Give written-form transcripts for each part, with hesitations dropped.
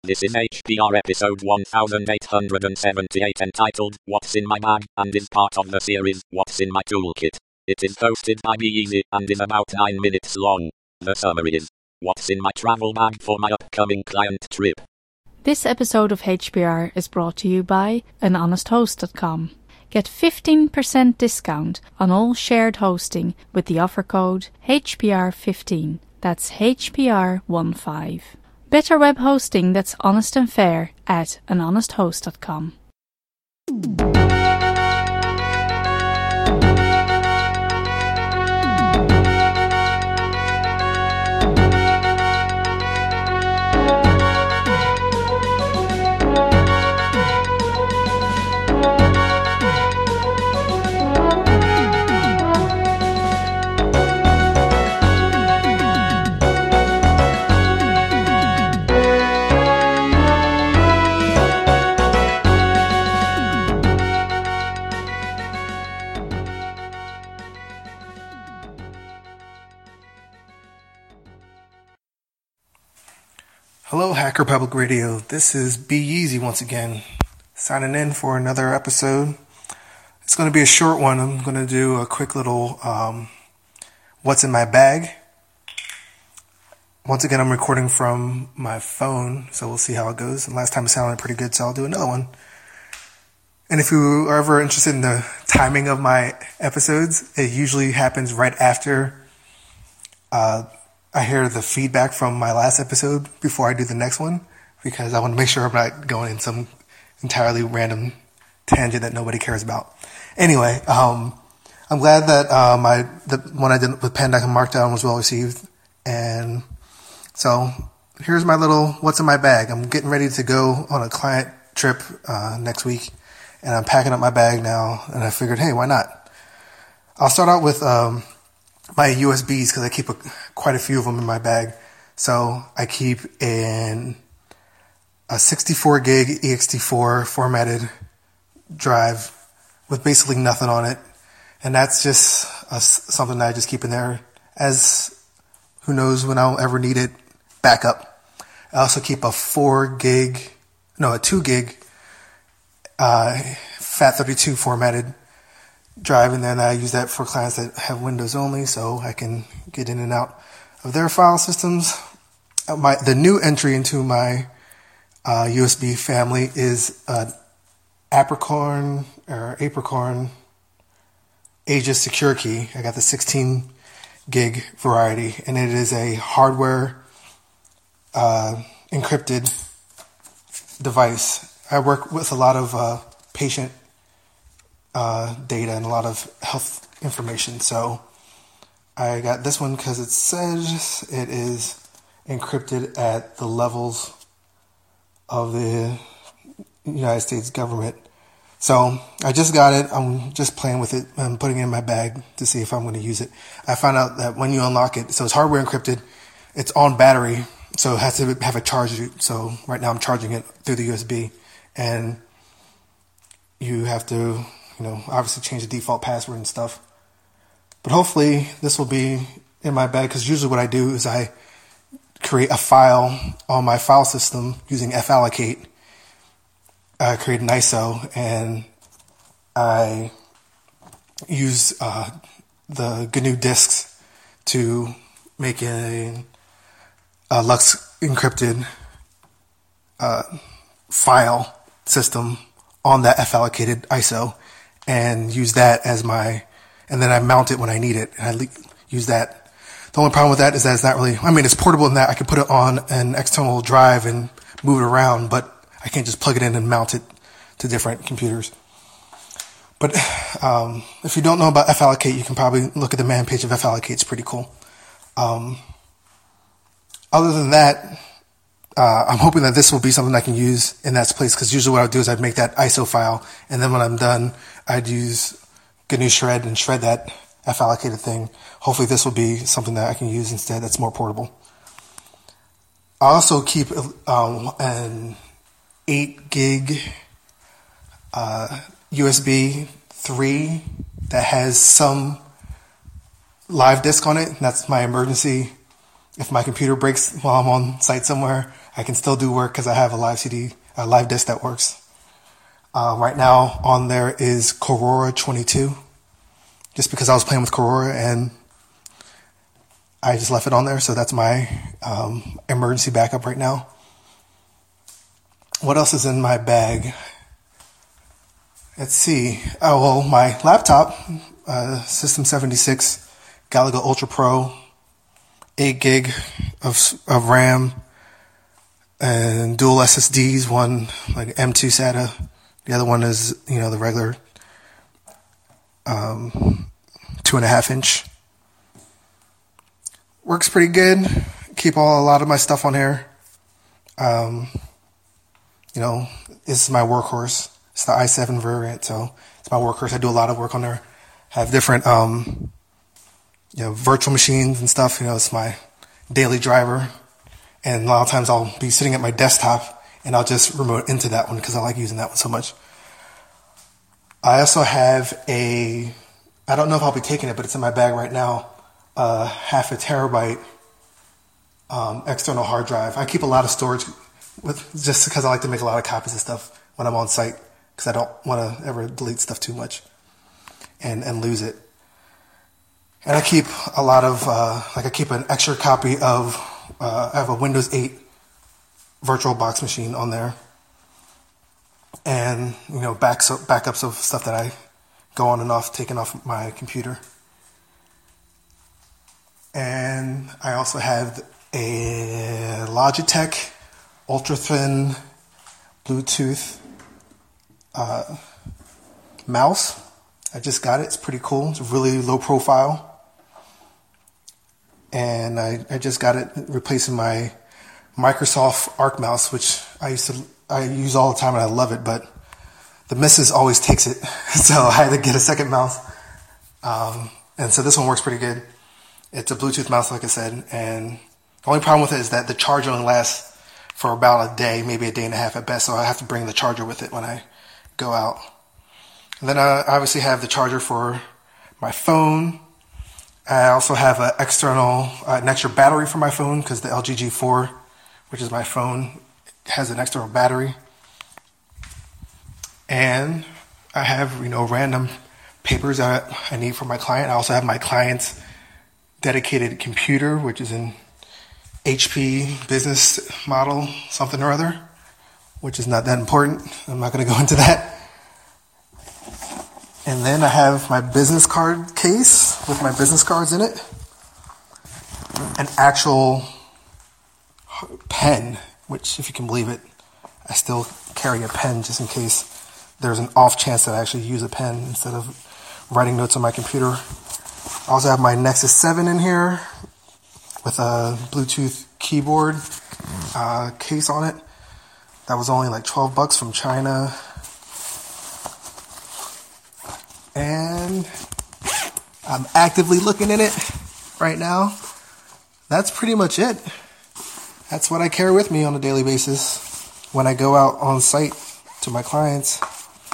This is HPR episode 1878 entitled, What's in My Bag, and is part of the series, What's in My Toolkit. It is hosted by Be Easy and is about 9 minutes long. The summary is, What's in my travel bag for my upcoming client trip? This episode of HPR is brought to you by anhonesthost.com. Get 15% discount on all shared hosting with the offer code HPR15. That's HPR15. Better web hosting that's honest and fair at anhonesthost.com. Hello, Hacker Public Radio. This is Be Easy once again, signing in for another episode. It's going to be a short one. I'm going to do a quick little what's in my bag. Once again, I'm recording from my phone, so we'll see how it goes. And last time it sounded pretty good, so I'll do another one. And if you are ever interested in the timing of my episodes, it usually happens right after I hear the feedback from my last episode before I do the next one, because I want to make sure I'm not going in some entirely random tangent that nobody cares about. Anyway, I'm glad that the one I did with Pandoc and Markdown was well received. And so here's my little what's in my bag. I'm getting ready to go on a client trip next week, and I'm packing up my bag now, and I figured, hey, why not? I'll start out with my USBs, because I keep quite a few of them in my bag. So I keep a 64 gig ext4 formatted drive with basically nothing on it. And that's just something that I just keep in there as who knows when I'll ever need it backup. I also keep a 2 gig FAT32 formatted drive, and then I use that for clients that have Windows only, so I can get in and out of their file systems. The new entry into my USB family is Apricorn Aegis Secure Key. I got the 16 gig variety, and it is a hardware encrypted device. I work with a lot of patient data and a lot of health information, so I got this one because it says it is encrypted at the levels of the United States government. So I just got it. I'm just playing with it. I'm putting it in my bag to see if I'm going to use it. I found out that when you unlock it, so it's hardware encrypted, it's on battery, so it has to have a charge. So right now I'm charging it through the USB, and you have to obviously change the default password and stuff. But hopefully this will be in my bag, because usually what I do is I create a file on my file system using fallocate. I create an ISO, and I use the GNU disks to make a LUKS encrypted file system on that fallocated ISO, and use that as and then I mount it when I need it, and I use that. The only problem with that is that it's not really, it's portable in that I can put it on an external drive and move it around, but I can't just plug it in and mount it to different computers. But if you don't know about fallocate, you can probably look at the man page of fallocate. It's pretty cool. Other than that, I'm hoping that this will be something I can use in that place, because usually what I would do is I'd make that ISO file, and then when I'm done, I'd use GNU Shred and shred that fallocated thing. Hopefully this will be something that I can use instead that's more portable. I also keep an 8 gig USB 3 that has some live disk on it, and that's my emergency if my computer breaks while I'm on site somewhere, I can still do work because I have a live disk that works. Right now on there is Korora 22, just because I was playing with Korora and I just left it on there. So that's my emergency backup right now. What else is in my bag? Let's see. Oh, well, my laptop, System 76, Galaga Ultra Pro, 8 gig of RAM, and dual SSDs, one like M2 SATA. The other one is, the regular 2.5 inch. Works pretty good. Keep a lot of my stuff on here. This is my workhorse. It's the i7 variant, so it's my workhorse. I do a lot of work on there. I have different, virtual machines and stuff. It's my daily driver. And a lot of times I'll be sitting at my desktop and I'll just remote into that one because I like using that one so much. I also have I don't know if I'll be taking it, but it's in my bag right now, 0.5 terabyte external hard drive. I keep a lot of storage just because I like to make a lot of copies of stuff when I'm on site because I don't want to ever delete stuff too much and lose it. And I keep a lot of, I keep an extra copy of, I have a Windows 8 VirtualBox machine on there. And, backups of stuff that I go on and off, taking off my computer. And I also have a Logitech ultra thin Bluetooth mouse. I just got it. It's pretty cool. It's really low profile. And I just got it replacing my Microsoft Arc mouse, which I use all the time and I love it, but the missus always takes it. So I had to get a second mouse. And so this one works pretty good. It's a Bluetooth mouse, like I said, and the only problem with it is that the charge only lasts for about a day, maybe a day and a half at best, so I have to bring the charger with it when I go out. And then I obviously have the charger for my phone. I also have an extra battery for my phone because the LG G4, which is my phone, has an external battery. And I have, random papers that I need for my client. I also have my client's dedicated computer, which is an HP business model, something or other, which is not that important. I'm not going to go into that. And then I have my business card case with my business cards in it. An actual pen, which, if you can believe it, I still carry a pen just in case there's an off chance that I actually use a pen instead of writing notes on my computer. I also have my Nexus 7 in here with a Bluetooth keyboard case on it. That was only like $12 from China. And I'm actively looking at it right now. That's pretty much it. That's what I carry with me on a daily basis when I go out on site to my clients.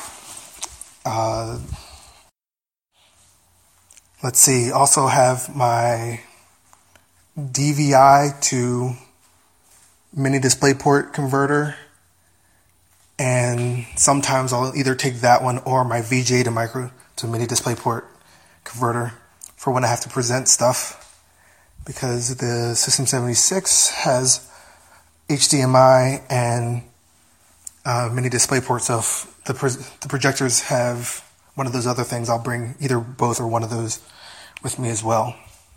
Let's see. Also have my DVI to mini DisplayPort converter. And sometimes I'll either take that one or my VGA to mini DisplayPort converter for when I have to present stuff, because the System 76 has HDMI and mini DisplayPort. So if the projectors have one of those other things, I'll bring either both or one of those with me as well.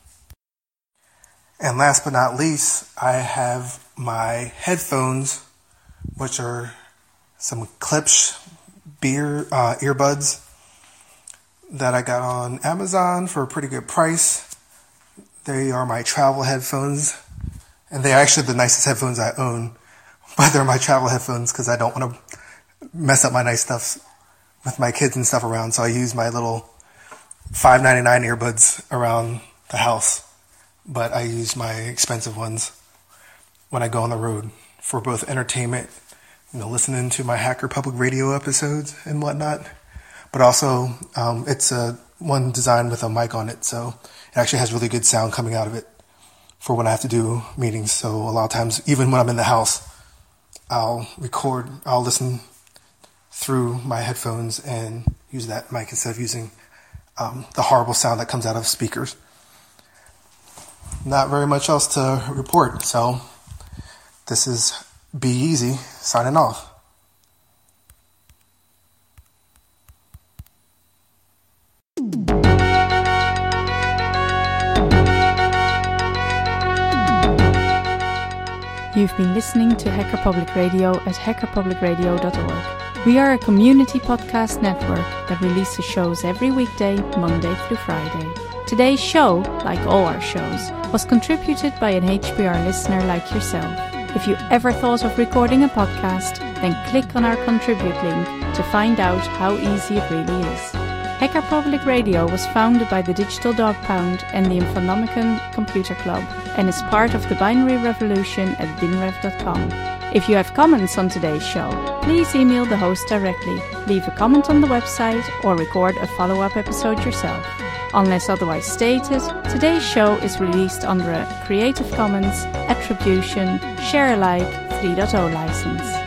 And last but not least, I have my headphones, which are some Klipsch earbuds that I got on Amazon for a pretty good price. They are my travel headphones, and they're actually the nicest headphones I own, but they're my travel headphones because I don't want to mess up my nice stuff with my kids and stuff around, so I use my little $5.99 earbuds around the house, but I use my expensive ones when I go on the road for both entertainment, listening to my Hacker Public Radio episodes and whatnot. But also, it's one designed with a mic on it, so it actually has really good sound coming out of it. for when I have to do meetings. So a lot of times, even when I'm in the house, I'll listen through my headphones and use that mic instead of using the horrible sound that comes out of speakers. Not very much else to report, so this is Be Easy signing off. You've been listening to Hacker Public Radio at hackerpublicradio.org. We are a community podcast network that releases shows every weekday, Monday through Friday. Today's show, like all our shows, was contributed by an HPR listener like yourself. If you ever thought of recording a podcast, then click on our contribute link to find out how easy it really is. Hacker Public Radio was founded by the Digital Dog Pound and the Infonomicon Computer Club and is part of the binary revolution at binrev.com. If you have comments on today's show, please email the host directly, leave a comment on the website, or record a follow-up episode yourself. Unless otherwise stated, today's show is released under a Creative Commons Attribution Share Alike 3.0 license.